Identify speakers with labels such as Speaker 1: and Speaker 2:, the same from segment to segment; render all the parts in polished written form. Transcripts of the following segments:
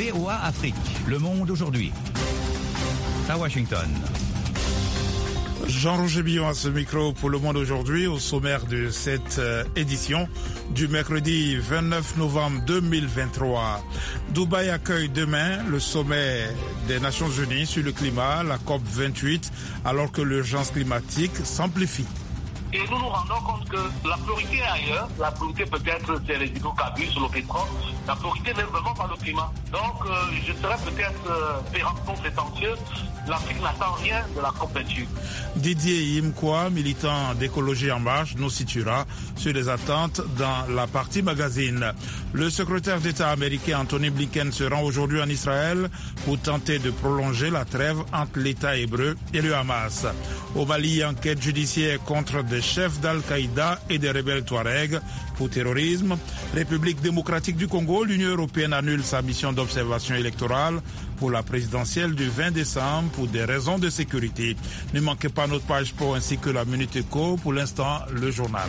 Speaker 1: VOA Afrique, le monde aujourd'hui. À Washington.
Speaker 2: Jean-Roger Billon à ce micro pour Le Monde aujourd'hui, au sommaire de cette édition du mercredi 29 novembre 2023. Dubaï accueille demain le sommet des Nations Unies sur le climat, la COP 28, alors que l'urgence climatique s'amplifie.
Speaker 3: Et nous nous rendons compte que la priorité est ailleurs. La priorité peut-être c'est les hydrocarbures sur le pétrole. La priorité n'est vraiment pas le climat. Donc je serais peut-être péremptement prétentieux. L'Afrique n'attend rien de la COP28.
Speaker 2: Didier Imkwa, militant d'Écologie en marche, nous situera sur les attentes dans la partie magazine. Le secrétaire d'État américain Anthony Blinken se rend aujourd'hui en Israël pour tenter de prolonger la trêve entre l'État hébreu et le Hamas. Au Mali, enquête judiciaire contre des chefs d'Al-Qaïda et des rebelles Touaregs pour terrorisme. République démocratique du Congo, l'Union européenne annule sa mission d'observation électorale pour la présidentielle du 20 décembre pour des raisons de sécurité. Ne manquez pas notre page sport ainsi que la Minute Éco. Pour l'instant, le journal.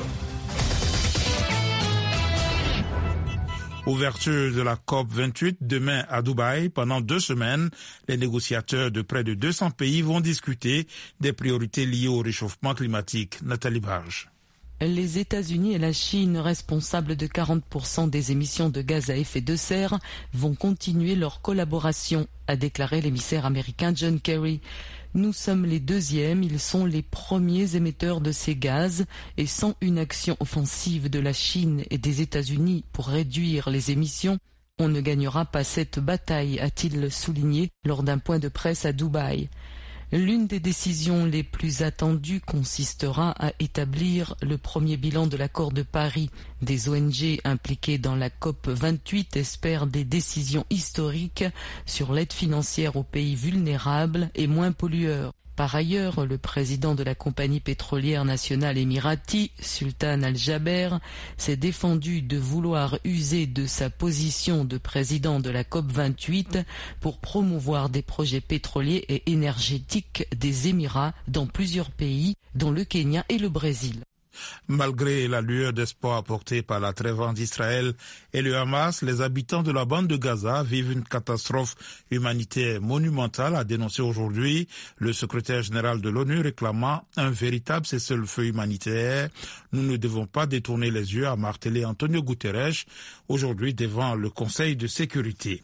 Speaker 2: Ouverture de la COP 28 demain à Dubaï. Pendant 2 semaines, les négociateurs de près de 200 pays vont discuter des priorités liées au réchauffement climatique. Nathalie Barge.
Speaker 4: Les États-Unis et la Chine, responsables de 40% des émissions de gaz à effet de serre, vont continuer leur collaboration, a déclaré l'émissaire américain John Kerry. Nous sommes les deuxièmes, ils sont les premiers émetteurs de ces gaz et sans une action offensive de la Chine et des États-Unis pour réduire les émissions, on ne gagnera pas cette bataille, a-t-il souligné lors d'un point de presse à Dubaï. L'une des décisions les plus attendues consistera à établir le premier bilan de l'accord de Paris. Des ONG impliquées dans la COP 28 espèrent des décisions historiques sur l'aide financière aux pays vulnérables et moins pollueurs. Par ailleurs, le président de la compagnie pétrolière nationale émirati, Sultan Al-Jaber, s'est défendu de vouloir user de sa position de président de la COP 28 pour promouvoir des projets pétroliers et énergétiques des Émirats dans plusieurs pays, dont le Kenya et le Brésil.
Speaker 2: Malgré la lueur d'espoir apportée par la trêve entre Israël et le Hamas, les habitants de la bande de Gaza vivent une catastrophe humanitaire monumentale, a dénoncé aujourd'hui le secrétaire général de l'ONU réclamant un véritable cessez-le-feu humanitaire. Nous ne devons pas détourner les yeux, a martelé Antonio Guterres aujourd'hui devant le Conseil de sécurité.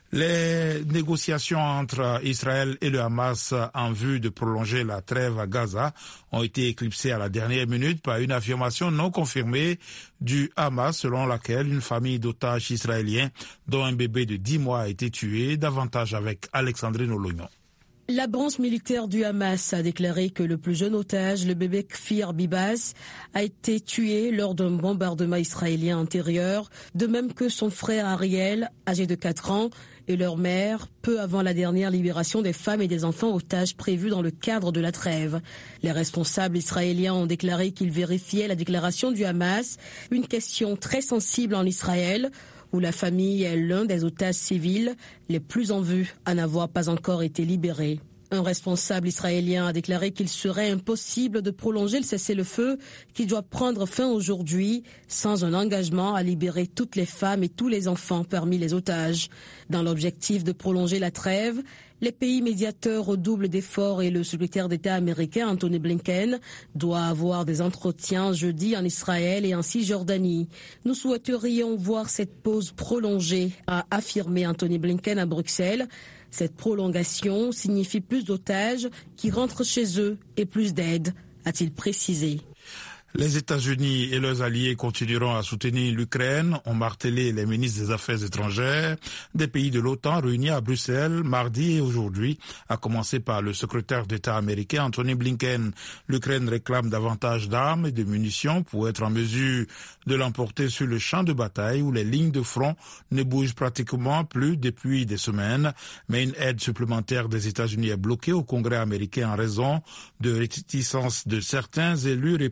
Speaker 2: Les négociations entre Israël et le Hamas en vue de prolonger la trêve à Gaza ont été éclipsées à la dernière minute par une affirmation non confirmée du Hamas selon laquelle une famille d'otages israéliens dont un bébé de 10 mois a été tué, davantage avec Alexandrine Olognon.
Speaker 5: La branche militaire du Hamas a déclaré que le plus jeune otage, le bébé Kfir Bibas, a été tué lors d'un bombardement israélien antérieur, de même que son frère Ariel, âgé de 4 ans, et leur mère, peu avant la dernière libération des femmes et des enfants otages prévus dans le cadre de la trêve. Les responsables israéliens ont déclaré qu'ils vérifiaient la déclaration du Hamas, une question très sensible en Israël, où la famille est l'un des otages civils les plus en vue à n'avoir pas encore été libéré. Un responsable israélien a déclaré qu'il serait impossible de prolonger le cessez-le-feu qui doit prendre fin aujourd'hui sans un engagement à libérer toutes les femmes et tous les enfants parmi les otages. Dans l'objectif de prolonger la trêve, les pays médiateurs redoublent d'efforts et le secrétaire d'État américain Anthony Blinken doit avoir des entretiens jeudi en Israël et en Cisjordanie. Nous souhaiterions voir cette pause prolongée, a affirmé Anthony Blinken à Bruxelles. Cette prolongation signifie plus d'otages qui rentrent chez eux et plus d'aide, a-t-il précisé.
Speaker 2: Les États-Unis et leurs alliés continueront à soutenir l'Ukraine, ont martelé les ministres des Affaires étrangères des pays de l'OTAN réunis à Bruxelles mardi et aujourd'hui, à commencer par le secrétaire d'État américain Anthony Blinken. L'Ukraine réclame davantage d'armes et de munitions pour être en mesure de l'emporter sur le champ de bataille où les lignes de front ne bougent pratiquement plus depuis des semaines. Mais une aide supplémentaire des États-Unis est bloquée au Congrès américain en raison de réticences de certains élus républicains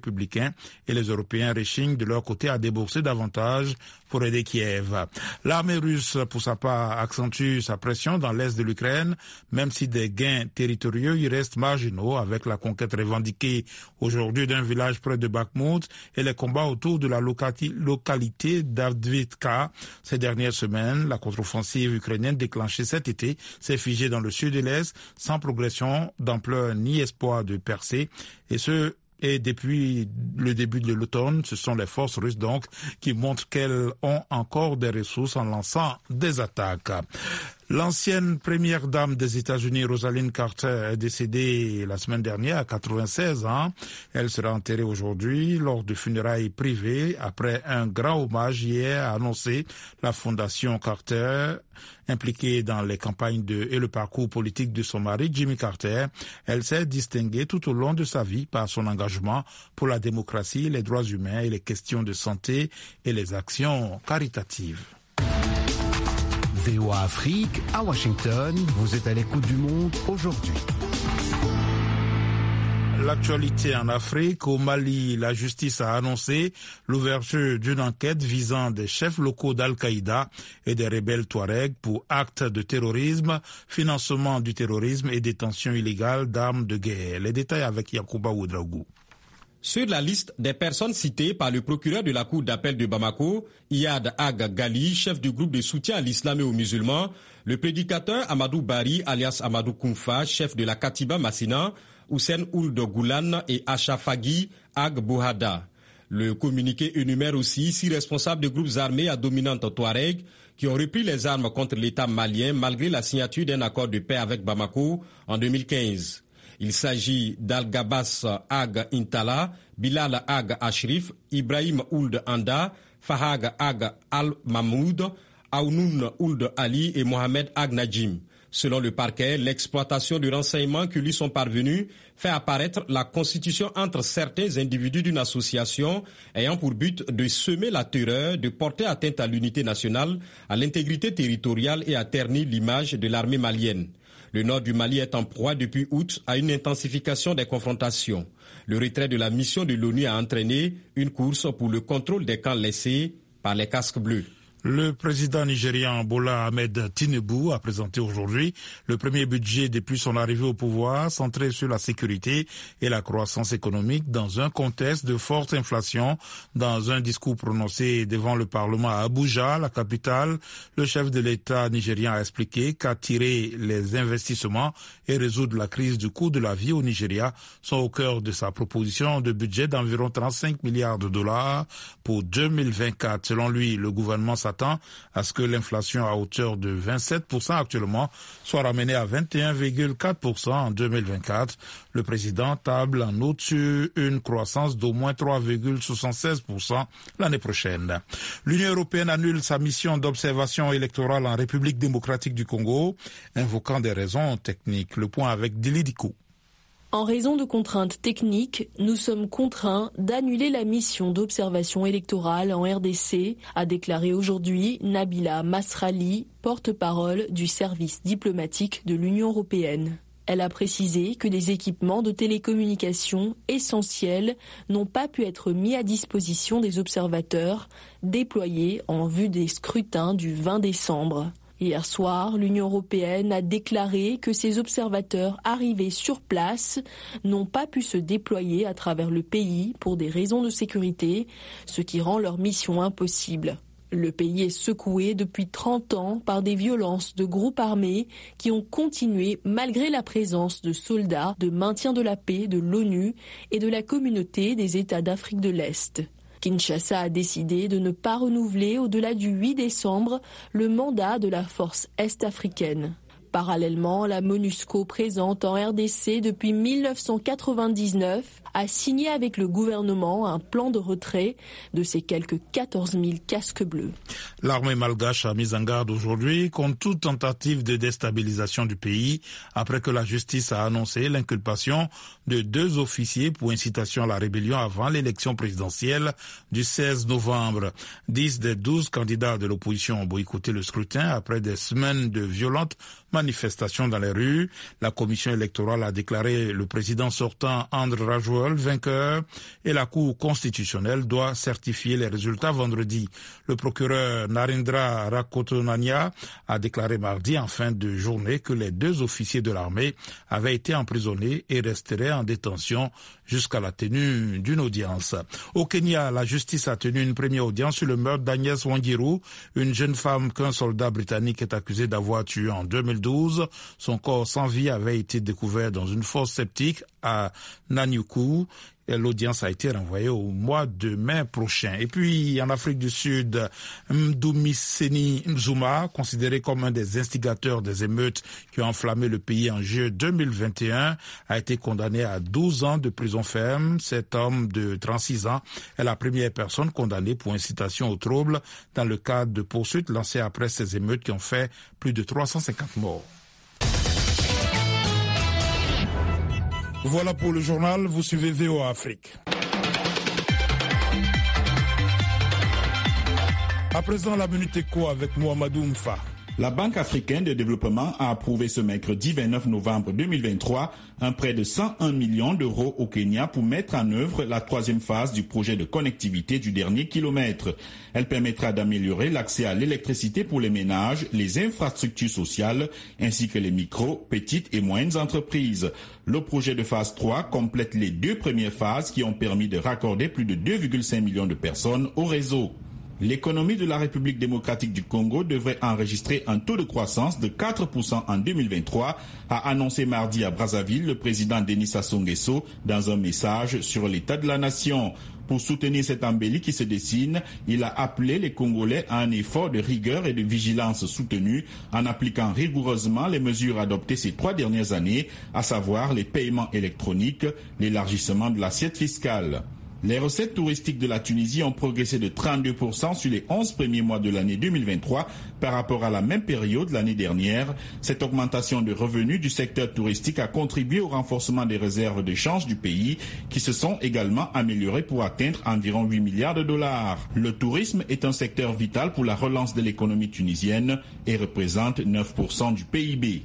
Speaker 2: Américains et les Européens rechignent de leur côté à débourser davantage pour aider Kiev. L'armée russe, pour sa part, accentue sa pression dans l'est de l'Ukraine, même si des gains territoriaux y restent marginaux avec la conquête revendiquée aujourd'hui d'un village près de Bakhmut et les combats autour de la localité d'Avdiivka. Ces dernières semaines, la contre-offensive ukrainienne déclenchée cet été s'est figée dans le sud et l'est sans progression d'ampleur ni espoir de percée et depuis le début de l'automne, ce sont les forces russes donc qui montrent qu'elles ont encore des ressources en lançant des attaques. L'ancienne première dame des États-Unis, Rosalynn Carter, est décédée la semaine dernière à 96 ans. Elle sera enterrée aujourd'hui lors de funérailles privées après un grand hommage hier a annoncé la fondation Carter, impliquée dans les campagnes et le parcours politique de son mari, Jimmy Carter. Elle s'est distinguée tout au long de sa vie par son engagement pour la démocratie, les droits humains et les questions de santé et les actions caritatives.
Speaker 6: VOA Afrique, à Washington, vous êtes à l'écoute du monde aujourd'hui.
Speaker 2: L'actualité en Afrique, au Mali, la justice a annoncé l'ouverture d'une enquête visant des chefs locaux d'Al-Qaïda et des rebelles Touaregs pour actes de terrorisme, financement du terrorisme et détention illégale d'armes de guerre. Les détails avec Yacouba Ouedraougou.
Speaker 7: Sur la liste des personnes citées par le procureur de la Cour d'appel de Bamako, Iyad Ag Gali, chef du groupe de soutien à l'islam et aux musulmans, le prédicateur Amadou Bari, alias Amadou Koumfa, chef de la Katiba Massina, Hussein Ould Goulan et Achafagi Ag Bouhada. Le communiqué énumère aussi 6 responsables de groupes armés à dominante Touareg qui ont repris les armes contre l'État malien malgré la signature d'un accord de paix avec Bamako en 2015. Il s'agit d'Al-Gabas Ag Intala, Bilal Ag Ashrif, Ibrahim Ould Anda, Fahag Ag Al-Mahmoud, Aounoun Ould Ali et Mohamed Ag Najim. Selon le parquet, l'exploitation de renseignements qui lui sont parvenus fait apparaître la constitution entre certains individus d'une association ayant pour but de semer la terreur, de porter atteinte à l'unité nationale, à l'intégrité territoriale et à ternir l'image de l'armée malienne. Le nord du Mali est en proie depuis août à une intensification des confrontations. Le retrait de la mission de l'ONU a entraîné une course pour le contrôle des camps laissés par les casques bleus.
Speaker 2: Le président nigérian Bola Ahmed Tinubu a présenté aujourd'hui le premier budget depuis son arrivée au pouvoir, centré sur la sécurité et la croissance économique dans un contexte de forte inflation. Dans un discours prononcé devant le Parlement à Abuja, la capitale, le chef de l'État nigérian a expliqué qu'attirer les investissements et résoudre la crise du coût de la vie au Nigeria sont au cœur de sa proposition de budget d'environ 35 milliards de dollars pour 2024. Selon lui, le gouvernement s'attend à ce que l'inflation à hauteur de 27% actuellement soit ramenée à 21,4% en 2024. Le président table en outre sur une croissance d'au moins 3,76% l'année prochaine. L'Union européenne annule sa mission d'observation électorale en République démocratique du Congo, invoquant des raisons techniques. Le point avec Dili Diko.
Speaker 8: En raison de contraintes techniques, nous sommes contraints d'annuler la mission d'observation électorale en RDC, a déclaré aujourd'hui Nabila Masrali, porte-parole du service diplomatique de l'Union européenne. Elle a précisé que des équipements de télécommunication essentiels n'ont pas pu être mis à disposition des observateurs déployés en vue des scrutins du 20 décembre. Hier soir, l'Union européenne a déclaré que ces observateurs arrivés sur place n'ont pas pu se déployer à travers le pays pour des raisons de sécurité, ce qui rend leur mission impossible. Le pays est secoué depuis 30 ans par des violences de groupes armés qui ont continué malgré la présence de soldats de maintien de la paix de l'ONU et de la communauté des États d'Afrique de l'Est. Kinshasa a décidé de ne pas renouveler au-delà du 8 décembre le mandat de la force est-africaine. Parallèlement, la MONUSCO présente en RDC depuis 1999 a signé avec le gouvernement un plan de retrait de ces quelques 14 000 casques bleus.
Speaker 2: L'armée malgache a mis en garde aujourd'hui contre toute tentative de déstabilisation du pays après que la justice a annoncé l'inculpation de 2 officiers pour incitation à la rébellion avant l'élection présidentielle du 16 novembre. 10 des 12 candidats de l'opposition ont boycotté le scrutin après des semaines de violentes manifestations dans les rues. La commission électorale a déclaré le président sortant André Rajouer seul vainqueur et la Cour constitutionnelle doit certifier les résultats vendredi. Le procureur Narendra Rakotonania a déclaré mardi en fin de journée que les 2 officiers de l'armée avaient été emprisonnés et resteraient en détention jusqu'à la tenue d'une audience. Au Kenya, la justice a tenu une première audience sur le meurtre d'Agnès Wanjiru, une jeune femme qu'un soldat britannique est accusé d'avoir tuée en 2012. Son corps sans vie avait été découvert dans une fosse septique à Nanyuku. L'audience a été renvoyée au mois de mai prochain. Et puis, en Afrique du Sud, Mdumiseni Nzuma, considéré comme un des instigateurs des émeutes qui ont enflammé le pays en juillet 2021, a été condamné à 12 ans de prison ferme. Cet homme de 36 ans est la première personne condamnée pour incitation au trouble dans le cadre de poursuites lancées après ces émeutes qui ont fait plus de 350 morts. Voilà pour le journal, vous suivez VOA Afrique. À présent, la Minute Éco avec Mohamedou Mfa.
Speaker 9: La Banque africaine de développement a approuvé ce mercredi 29 novembre 2023 un prêt de 101 millions d'euros au Kenya pour mettre en œuvre la 3e phase du projet de connectivité du dernier kilomètre. Elle permettra d'améliorer l'accès à l'électricité pour les ménages, les infrastructures sociales ainsi que les micro, petites et moyennes entreprises. Le projet de phase 3 complète les 2 premières phases qui ont permis de raccorder plus de 2,5 millions de personnes au réseau. L'économie de la République démocratique du Congo devrait enregistrer un taux de croissance de 4% en 2023, a annoncé mardi à Brazzaville le président Denis Sassou Nguesso dans un message sur l'état de la nation. Pour soutenir cette embellie qui se dessine, il a appelé les Congolais à un effort de rigueur et de vigilance soutenu en appliquant rigoureusement les mesures adoptées ces 3 dernières années, à savoir les paiements électroniques, l'élargissement de l'assiette fiscale. Les recettes touristiques de la Tunisie ont progressé de 32% sur les 11 premiers mois de l'année 2023 par rapport à la même période l'année dernière. Cette augmentation de revenus du secteur touristique a contribué au renforcement des réserves de change du pays qui se sont également améliorées pour atteindre environ 8 milliards de dollars. Le tourisme est un secteur vital pour la relance de l'économie tunisienne et représente 9% du PIB.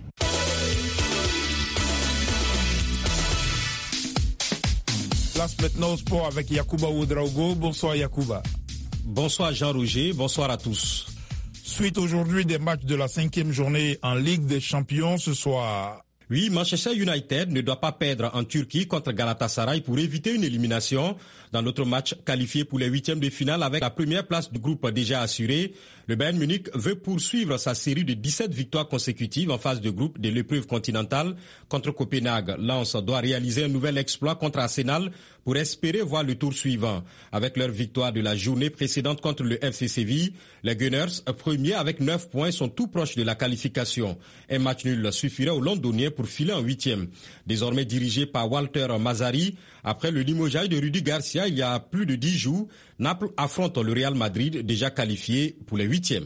Speaker 2: Place maintenant au sport avec Yacouba Ouedraogo. Bonsoir Yacouba.
Speaker 7: Bonsoir Jean-Roger, bonsoir à tous.
Speaker 2: Suite aujourd'hui des matchs de la 5e journée en Ligue des Champions ce soir.
Speaker 7: Oui, Manchester United ne doit pas perdre en Turquie contre Galatasaray pour éviter une élimination. Dans l'autre match qualifié pour les 8e de finale avec la première place du groupe déjà assurée, le Bayern Munich veut poursuivre sa série de 17 victoires consécutives en phase de groupe de l'épreuve continentale contre Copenhague. Lens doit réaliser un nouvel exploit contre Arsenal pour espérer voir le tour suivant. Avec leur victoire de la journée précédente contre le FC Séville, les Gunners, premiers avec 9 points, sont tout proches de la qualification. Un match nul suffirait aux Londoniens pour filer en 8e. Désormais dirigé par Walter Mazzarri, après le limogeage de Rudy Garcia il y a plus de 10 jours, Naples affronte le Real Madrid déjà qualifié pour les 8e.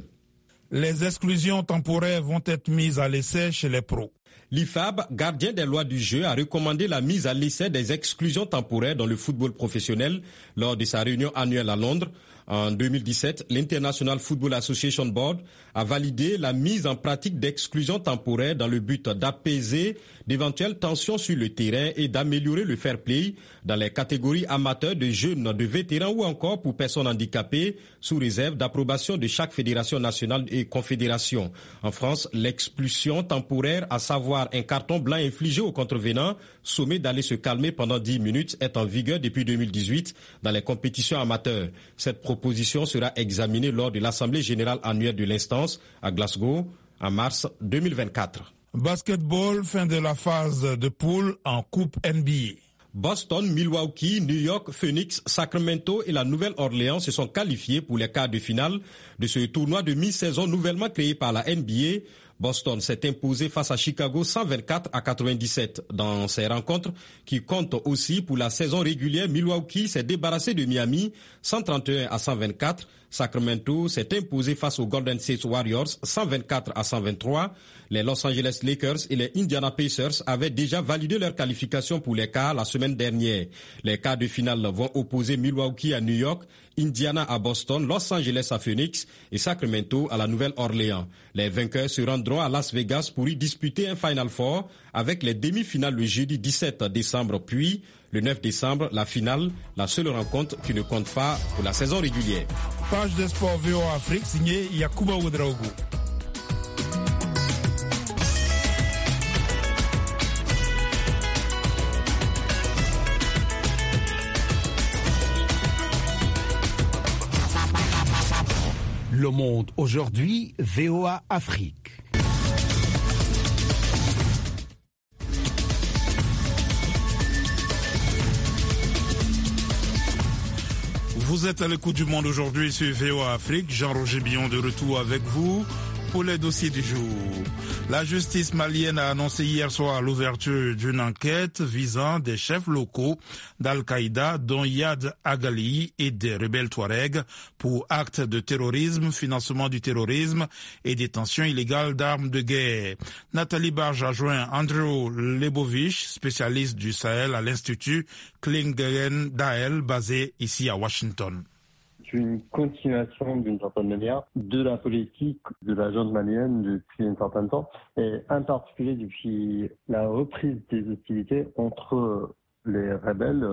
Speaker 2: Les exclusions temporaires vont être mises à l'essai chez les pros.
Speaker 7: L'IFAB, gardien des lois du jeu, a recommandé la mise à l'essai des exclusions temporaires dans le football professionnel lors de sa réunion annuelle à Londres. En 2017, l'International Football Association Board a validé la mise en pratique d'exclusion temporaire dans le but d'apaiser d'éventuelles tensions sur le terrain et d'améliorer le fair play dans les catégories amateurs, de jeunes, de vétérans ou encore pour personnes handicapées, sous réserve d'approbation de chaque fédération nationale et confédération. En France, l'expulsion temporaire, à savoir un carton blanc infligé au contrevenant, sommé d'aller se calmer pendant 10 minutes, est en vigueur depuis 2018 dans les compétitions amateurs. Cette proposition sera examinée lors de l'Assemblée générale annuelle de l'instance à Glasgow en mars 2024.
Speaker 2: Basketball, fin de la phase de poule en Coupe NBA.
Speaker 7: Boston, Milwaukee, New York, Phoenix, Sacramento et la Nouvelle-Orléans se sont qualifiés pour les quarts de finale de ce tournoi de mi-saison nouvellement créé par la NBA. Boston s'est imposé face à Chicago 124-97 dans ces rencontres qui comptent aussi pour la saison régulière. Milwaukee s'est débarrassé de Miami 131-124. Sacramento s'est imposé face aux Golden State Warriors 124-123. Les Los Angeles Lakers et les Indiana Pacers avaient déjà validé leur qualification pour les quarts la semaine dernière. Les quarts de finale vont opposer Milwaukee à New York, Indiana à Boston, Los Angeles à Phoenix et Sacramento à la Nouvelle-Orléans. Les vainqueurs se rendront à Las Vegas pour y disputer un Final Four avec les demi-finales le jeudi 17 décembre, puis Le 9 décembre, la finale, la seule rencontre qui ne compte pas pour la saison régulière.
Speaker 2: Page des sports VOA Afrique, signé Yacouba Ouedraogo.
Speaker 6: Le Monde aujourd'hui, VOA Afrique.
Speaker 2: Vous êtes à l'écoute du Monde aujourd'hui sur VOA Afrique. Jean-Roger Billon de retour avec vous pour les dossiers du jour. La justice malienne a annoncé hier soir l'ouverture d'une enquête visant des chefs locaux d'Al-Qaïda, dont Yad Agali, et des rebelles Touaregs pour actes de terrorisme, financement du terrorisme et détention illégale d'armes de guerre. Nathalie Barge a joint Andrew Lebovich, spécialiste du Sahel à l'Institut Klingen-Dael, basé ici à Washington.
Speaker 10: Une continuation d'une certaine manière de la politique de la junte malienne depuis un certain temps, et en particulier depuis la reprise des hostilités entre les rebelles,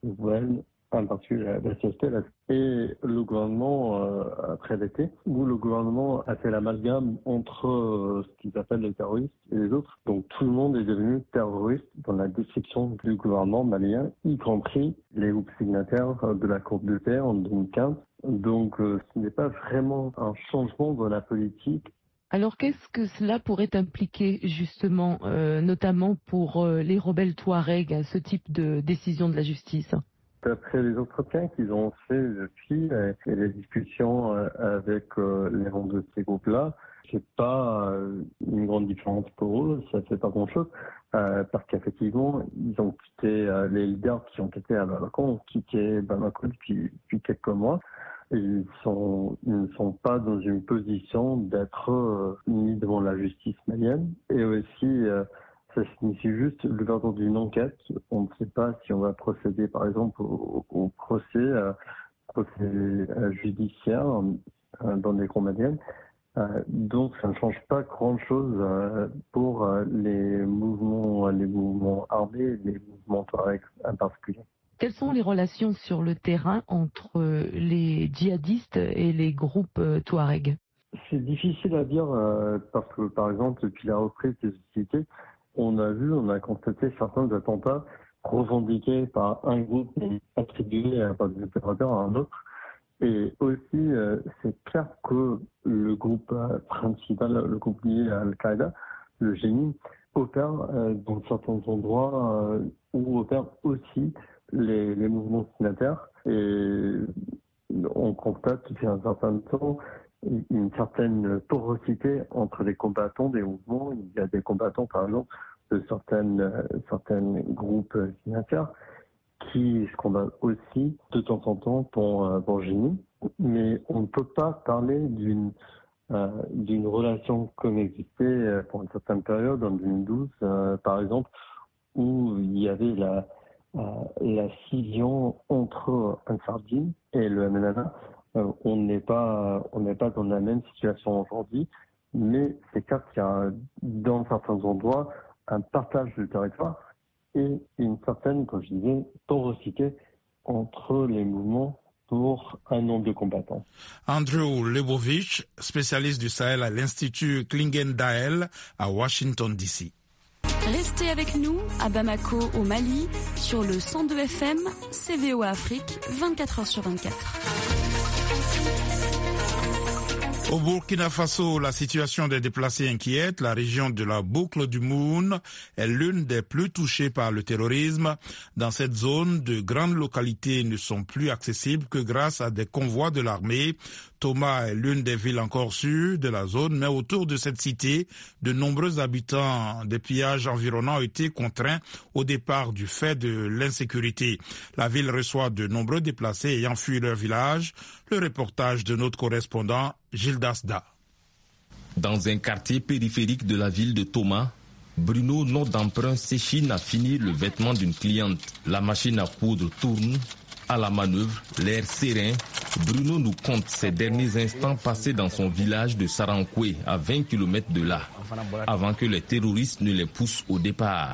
Speaker 10: en particulier la CSP et le gouvernement après l'été, où le gouvernement a fait l'amalgame entre ce qu'ils appellent les terroristes et les autres. Donc tout le monde est devenu terroriste dans la description du gouvernement malien, y compris les groupes signataires de l'accord de paix en 2015. Donc ce n'est pas vraiment un changement dans la politique.
Speaker 4: Alors qu'est-ce que cela pourrait impliquer justement, notamment pour les rebelles Touaregs, ce type de décision de la justice ?
Speaker 10: D'après les entretiens qu'ils ont fait depuis et les discussions avec les membres de ces groupes-là, c'est pas une grande différence pour eux, ça fait pas grand-chose, parce qu'effectivement, ils ont quitté, les leaders qui ont été à Bamako ont quitté Bamako depuis quelques mois. Et ils ne sont pas dans une position d'être mis devant la justice malienne. Et aussi, ça signifie juste l'ouverture d'une enquête. On ne sait pas si on va procéder, par exemple, au procès judiciaire dans des cours maliennes. Donc, ça ne change pas grand-chose pour les mouvements armés, les mouvements Touaregs en particulier.
Speaker 4: Quelles sont les relations sur le terrain entre les djihadistes et les groupes Touaregs ?
Speaker 10: C'est difficile à dire parce que, par exemple, depuis la reprise des hostilités, on a constaté certains attentats revendiqués par un groupe et attribués par des opérateurs à un autre. Et aussi, c'est clair que le groupe principal, le groupe lié à Al-Qaïda, le GENI, opère dans certains endroits où opèrent aussi les mouvements signataires. Et on constate depuis un certain temps une certaine porosité entre les combattants des mouvements. Il y a des combattants, par exemple, de certains groupes signataires qui se combattent aussi de temps en temps pour GENI. Mais on ne peut pas parler d'une relation comme existait pour une certaine période, en 2012, par exemple, où il y avait la scission entre Ansar-Dine et le MNLA. On n'est pas dans la même situation aujourd'hui, mais c'est clair qu'il y a dans certains endroits un partage du territoire et une certaine, comme je disais, porosité entre les mouvements pour un nombre de combattants.
Speaker 2: Andrew Lebovich, spécialiste du Sahel à l'Institut Klingen-Dael à Washington, D.C.
Speaker 11: Restez avec nous à Bamako, au Mali, sur le 102 FM, VOA Afrique, 24h sur 24.
Speaker 2: Au Burkina Faso, la situation des déplacés inquiète. La région de la boucle du Moune est l'une des plus touchées par le terrorisme. Dans cette zone, de grandes localités ne sont plus accessibles que grâce à des convois de l'armée. Toma est l'une des villes encore sûres de la zone, mais autour de cette cité, de nombreux habitants des pillages environnants ont été contraints au départ du fait de l'insécurité. La ville reçoit de nombreux déplacés ayant fui leur village. Le reportage de notre correspondant Gilles Dasda.
Speaker 12: Dans un quartier périphérique de la ville de Toma, Bruno, nom d'emprunt, s'échine à finir le vêtement d'une cliente. La machine à coudre tourne. À la manœuvre, l'air serein, Bruno nous compte ses derniers instants passés dans son village de Sarankoué, à 20 km de là, avant que les terroristes ne les poussent au départ.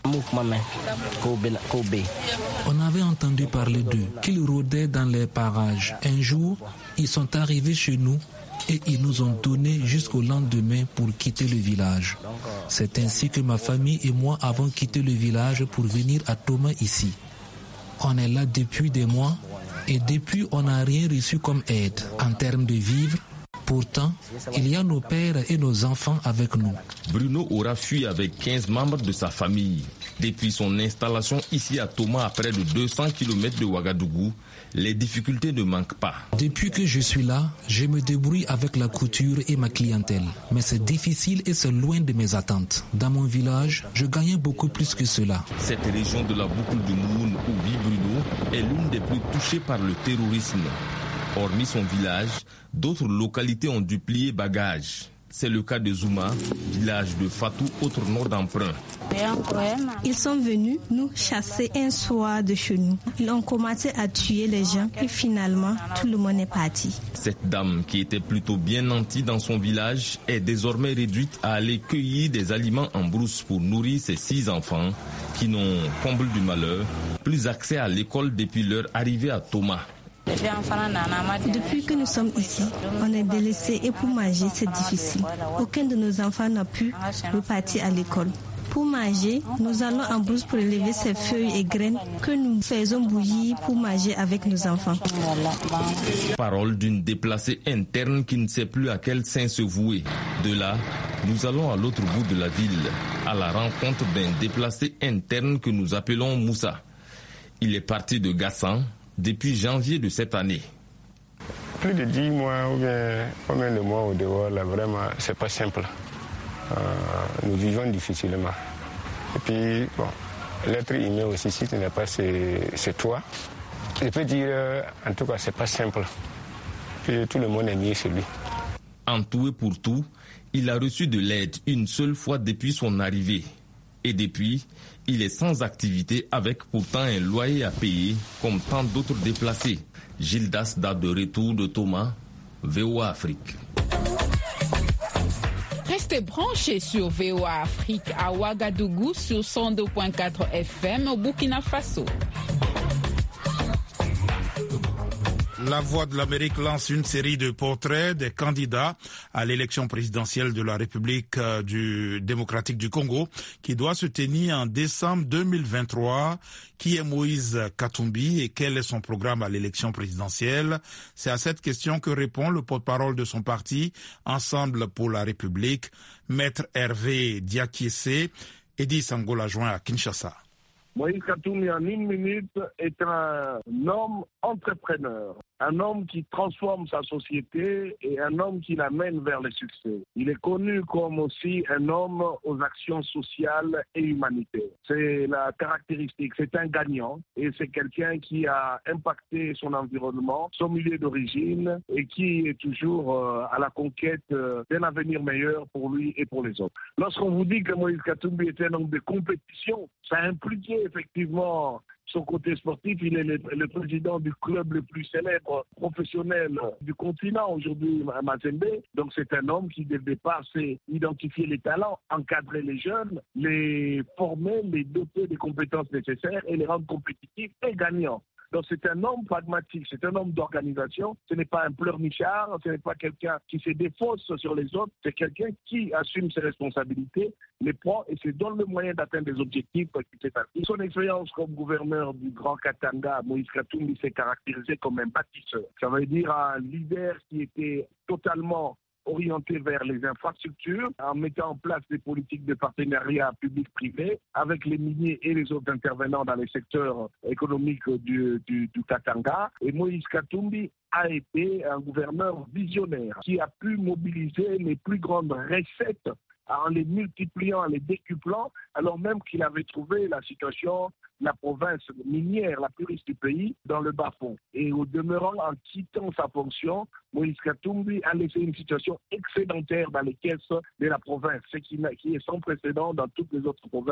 Speaker 13: On avait entendu parler d'eux, qu'ils rôdaient dans les parages. Un jour, ils sont arrivés chez nous et ils nous ont donné jusqu'au lendemain pour quitter le village. C'est ainsi que ma famille et moi avons quitté le village pour venir à Toma ici. On est là depuis des mois et depuis on n'a rien reçu comme aide en termes de vivres. Pourtant, il y a nos pères et nos enfants avec nous.
Speaker 12: Bruno aura fui avec 15 membres de sa famille. Depuis son installation ici à Toma à près de 200 km de Ouagadougou, les difficultés ne manquent pas.
Speaker 13: Depuis que je suis là, je me débrouille avec la couture et ma clientèle. Mais c'est difficile et c'est loin de mes attentes. Dans mon village, je gagnais beaucoup plus que cela.
Speaker 12: Cette région de la boucle du Moun où vit Bruno est l'une des plus touchées par le terrorisme. Hormis son village, d'autres localités ont dû plier bagages. C'est le cas de Zouma, village de Fatou, autre nom d'emprunt.
Speaker 14: Ils sont venus nous chasser un soir de chez nous. Ils ont commencé à tuer les gens et finalement, tout le monde est parti.
Speaker 12: Cette dame, qui était plutôt bien nantie dans son village, est désormais réduite à aller cueillir des aliments en brousse pour nourrir ses 6 enfants qui n'ont, comble du malheur, plus accès à l'école depuis leur arrivée à Toma.
Speaker 14: Depuis que nous sommes ici, on est délaissés et pour manger, c'est difficile. Aucun de nos enfants n'a pu repartir à l'école. Pour manger, nous allons en brousse pour élever ces feuilles et graines que nous faisons bouillir pour manger avec nos enfants.
Speaker 12: Parole d'une déplacée interne qui ne sait plus à quel saint se vouer. De là, nous allons à l'autre bout de la ville, à la rencontre d'un déplacé interne que nous appelons Moussa. Il est parti de Gassan depuis janvier de cette année.
Speaker 15: Plus de 10 mois ou bien combien de mois au dehors, là, vraiment, c'est pas simple. Nous vivons difficilement. Et puis, bon, l'être humain aussi, si ce n'est pas c'est toi. Je peux dire, en tout cas, c'est pas simple. Puis tout le monde est mis sur lui.
Speaker 12: En tout et pour tout, il a reçu de l'aide une seule fois depuis son arrivée. Et depuis, il est sans activité avec pourtant un loyer à payer, comme tant d'autres déplacés. Gildas date de retour de Toma, VOA Afrique.
Speaker 16: Restez branchés sur VOA Afrique à Ouagadougou sur 102.4 FM au Burkina Faso.
Speaker 2: La Voix de l'Amérique lance une série de portraits des candidats à l'élection présidentielle de la République démocratique du Congo qui doit se tenir en décembre 2023. Qui est Moïse Katumbi et quel est son programme à l'élection présidentielle? C'est à cette question que répond le porte-parole de son parti, Ensemble pour la République, Maître Hervé Diakiese, Eddy Sangola joint à Kinshasa.
Speaker 3: Moïse Katumbi, en une minute, est un homme entrepreneur, un homme qui transforme sa société et un homme qui l'amène vers le succès. Il est connu comme aussi un homme aux actions sociales et humanitaires. C'est la caractéristique, c'est un gagnant et c'est quelqu'un qui a impacté son environnement, son milieu d'origine et qui est toujours à la conquête d'un avenir meilleur pour lui et pour les autres. Lorsqu'on vous dit que Moïse Katumbi est un homme de compétition, ça impliquait effectivement son côté sportif. Il est le président du club le plus célèbre professionnel du continent aujourd'hui, Mazembe. Donc c'est un homme qui dès le départ sait identifier les talents, encadrer les jeunes, les former, les doter des compétences nécessaires et les rendre compétitifs et gagnants. Donc c'est un homme pragmatique, c'est un homme d'organisation, ce n'est pas un pleurnichard, ce n'est pas quelqu'un qui se défausse sur les autres, c'est quelqu'un qui assume ses responsabilités, les prend et se donne le moyen d'atteindre des objectifs qui s'est assis. Son expérience comme gouverneur du Grand Katanga, Moïse Katumbi s'est caractérisé comme un bâtisseur. Ça veut dire un leader qui était totalement orienté vers les infrastructures, en mettant en place des politiques de partenariat public-privé avec les miniers et les autres intervenants dans les secteurs économiques du Katanga. Et Moïse Katumbi a été un gouverneur visionnaire qui a pu mobiliser les plus grandes recettes en les multipliant, en les décuplant, alors même qu'il avait trouvé la situation, la province minière la plus riche du pays, dans le bas-fond. Et au demeurant, en quittant sa fonction, Moïse Katumbi a laissé une situation excédentaire dans les caisses de la province, ce qui est sans précédent dans toutes les autres provinces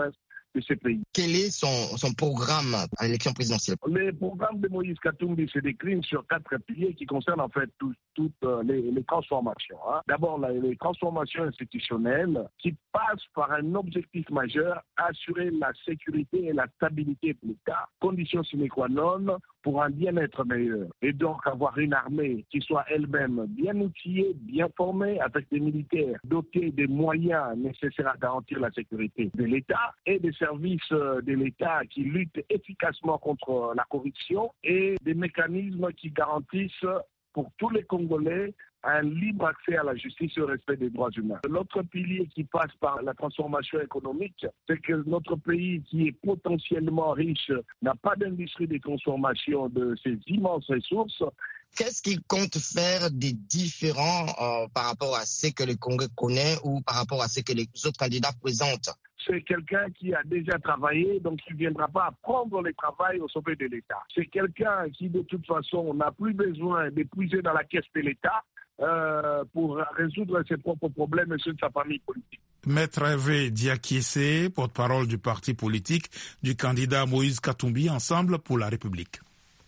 Speaker 3: de ces pays.
Speaker 17: Quel est son programme à l'élection présidentielle?
Speaker 3: Le programme de Moïse Katumbi se décline sur 4 piliers qui concernent en fait toutes les transformations. D'abord, les transformations institutionnelles qui passent par un objectif majeur, assurer la sécurité et la stabilité de l'État, condition sine qua non pour un bien-être meilleur. Et donc avoir une armée qui soit elle-même bien outillée, bien formée, avec des militaires dotés des moyens nécessaires à garantir la sécurité de l'État et des services de l'État qui luttent efficacement contre la corruption et des mécanismes qui garantissent pour tous les Congolais un libre accès à la justice et au respect des droits humains. L'autre pilier qui passe par la transformation économique, c'est que notre pays qui est potentiellement riche n'a pas d'industrie de transformation de ces immenses ressources.
Speaker 17: Qu'est-ce qu'il compte faire des différents par rapport à ce que le Congo connaît ou par rapport à ce que les autres candidats présentent?
Speaker 3: C'est quelqu'un qui a déjà travaillé, donc qui ne viendra pas apprendre le travail au sommet de l'État. C'est quelqu'un qui, de toute façon, n'a plus besoin de puiser dans la caisse de l'État pour résoudre ses propres problèmes et ceux de sa famille politique.
Speaker 2: Maître Hervé Diakiese, porte-parole du parti politique du candidat Moïse Katumbi, Ensemble pour la République.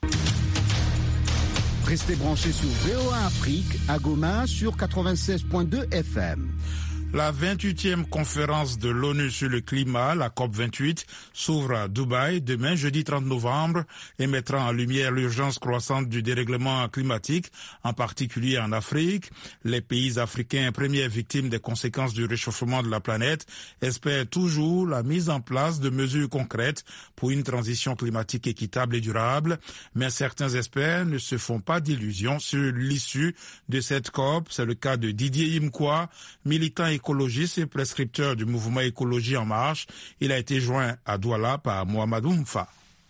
Speaker 6: Restez branchés sur VOA Afrique à Goma sur 96.2 FM.
Speaker 2: La 28e conférence de l'ONU sur le climat, la COP28, s'ouvre à Dubaï demain, jeudi 30 novembre, et mettra en lumière l'urgence croissante du dérèglement climatique, en particulier en Afrique. Les pays africains, premières victimes des conséquences du réchauffement de la planète, espèrent toujours la mise en place de mesures concrètes pour une transition climatique équitable et durable. Mais certains experts ne se font pas d'illusions sur l'issue de cette COP. C'est le cas de Didier Imkwa, militant écologiste et prescripteur du mouvement Écologie en marche. Il a été joint à Douala par Mohamedou Mfa.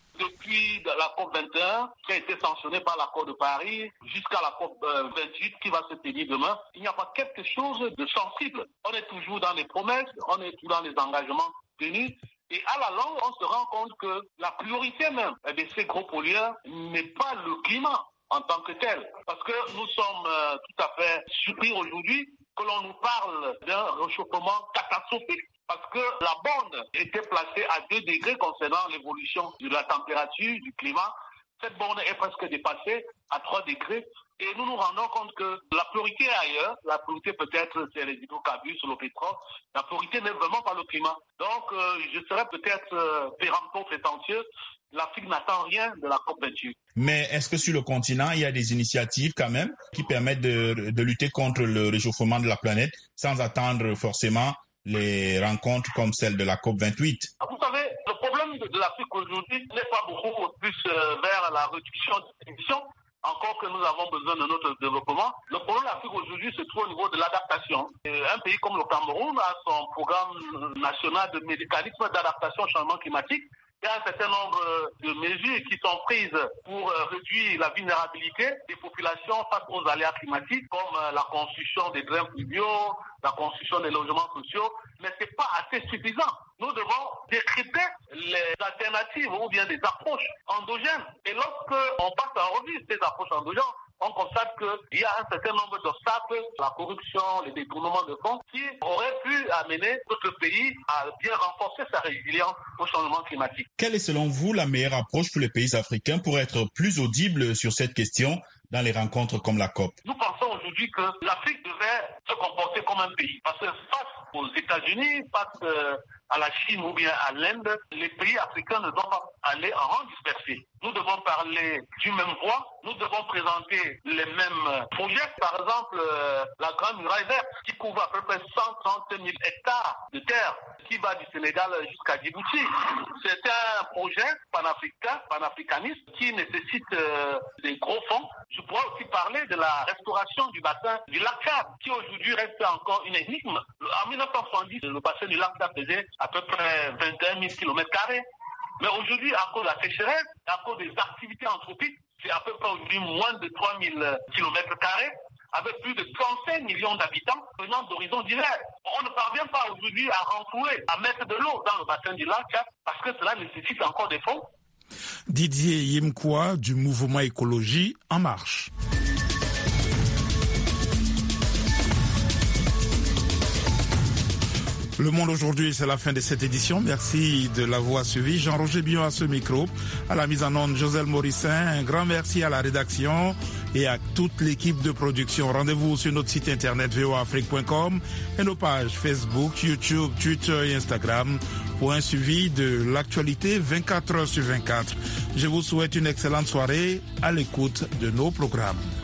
Speaker 3: Depuis la COP21, qui a été sanctionnée par l'accord de Paris, jusqu'à la COP28 qui va se tenir demain, il n'y a pas quelque chose de sensible. On est toujours dans les promesses, on est toujours dans les engagements tenus. Et à la longue, on se rend compte que la priorité même de ces gros pollueurs n'est pas le climat en tant que tel. Parce que nous sommes tout à fait surpris aujourd'hui que l'on nous parle d'un réchauffement catastrophique. Parce que la borne était placée à 2 degrés concernant l'évolution de la température, du climat. Cette borne est presque dépassée à 3 degrés. Et nous nous rendons compte que la priorité est ailleurs. La priorité peut-être c'est les hydrocarbures sur le pétrole. La priorité n'est vraiment pas le climat. Donc je serais peut-être péremptoire prétentieux. L'Afrique n'attend rien de la COP28.
Speaker 9: Mais est-ce que sur le continent, il y a des initiatives quand même qui permettent de lutter contre le réchauffement de la planète sans attendre forcément les rencontres comme celle de la COP28?
Speaker 3: Vous savez, le problème de l'Afrique aujourd'hui n'est pas beaucoup plus vers la réduction des émissions, encore que nous avons besoin de notre développement. Le problème de l'Afrique aujourd'hui se trouve au niveau de l'adaptation. Un pays comme le Cameroun a son programme national de mécanisme d'adaptation au changement climatique. Il y a un certain nombre de mesures qui sont prises pour réduire la vulnérabilité des populations face aux aléas climatiques, comme la construction des drains pluviaux, la construction des logements sociaux, mais ce n'est pas assez suffisant. Nous devons décrypter les alternatives ou bien des approches endogènes. Et lorsque on passe en revue ces approches endogènes, on constate qu'il y a un certain nombre d'obstacles, la corruption, les détournements de fonds, qui auraient pu amener notre pays à bien renforcer sa résilience au changement climatique.
Speaker 9: Quelle est selon vous la meilleure approche pour les pays africains pour être plus audibles sur cette question dans les rencontres comme la COP?
Speaker 3: Nous pensons aujourd'hui que l'Afrique devait se comporter comme un pays. Parce que face aux États-Unis, face à la Chine ou bien à l'Inde, les pays africains ne doivent pas aller en rang dispersé. Nous devons parler d'une même voix, nous devons présenter les mêmes projets. Par exemple, la Grande Muraille Verte, qui couvre à peu près 130 000 hectares de terre, qui va du Sénégal jusqu'à Djibouti. C'est un projet panafricaniste, qui nécessite des gros fonds. Je pourrais aussi parler de la restauration du bassin du lac Tchad, qui aujourd'hui reste encore une énigme. En 1970, le bassin du lac Tchad faisait à peu près 21 000 km². Mais aujourd'hui, à cause de la sécheresse, à cause des activités anthropiques, c'est à peu près aujourd'hui moins de 3 000 km², avec plus de 35 millions d'habitants venant d'horizons divers. On ne parvient pas aujourd'hui à renflouer, à mettre de l'eau dans le bassin du lac Tchad, parce que cela nécessite encore des fonds.
Speaker 2: Didier Yimkwa du mouvement Écologie en marche. Le Monde aujourd'hui, c'est la fin de cette édition. Merci de l'avoir suivi. Jean-Roger Bion à ce micro. À la mise en onde, Joselle Morissin. Un grand merci à la rédaction et à toute l'équipe de production. Rendez-vous sur notre site internet voafrique.com et nos pages Facebook, YouTube, Twitter et Instagram pour un suivi de l'actualité 24 heures sur 24. Je vous souhaite une excellente soirée à l'écoute de nos programmes.